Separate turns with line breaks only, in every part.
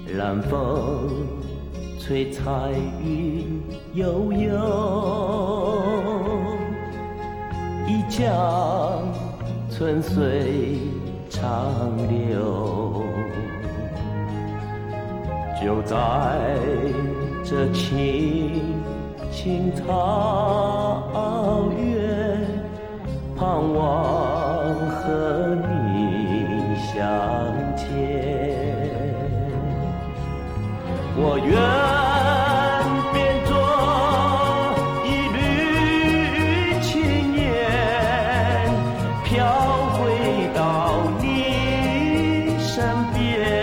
南风吹彩云悠悠，一江春水长流。就在这青青草原，盼望和你相见。我愿变作一缕青烟，飘回到你身边。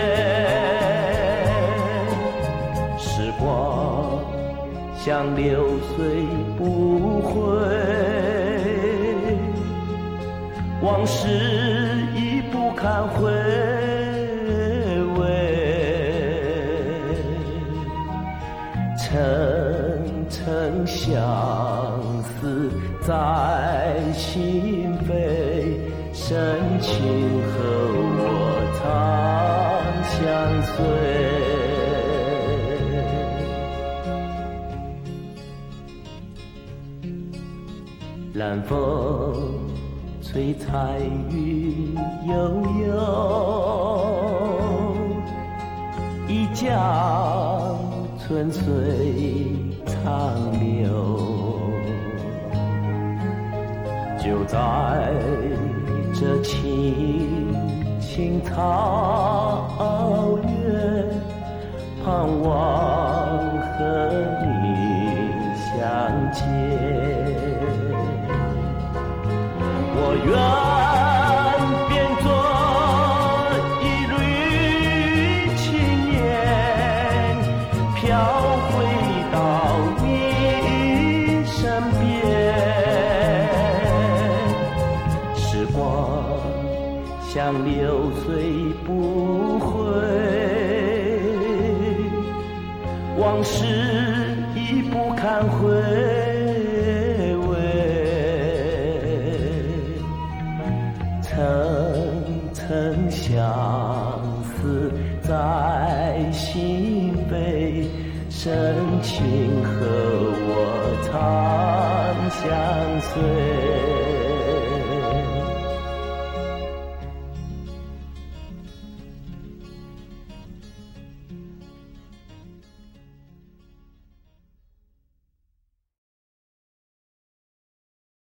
时光像流水不回，往事已不堪回味。层层相思在心扉，深情和我长相随。南风吹彩云悠悠，一江春水长流。就在这青青草原，盼望和你相见。我愿变作一缕青烟，飘回到你身边。时光像流水不回，往事已不堪回味。层层相思在心扉，深情和我长相随。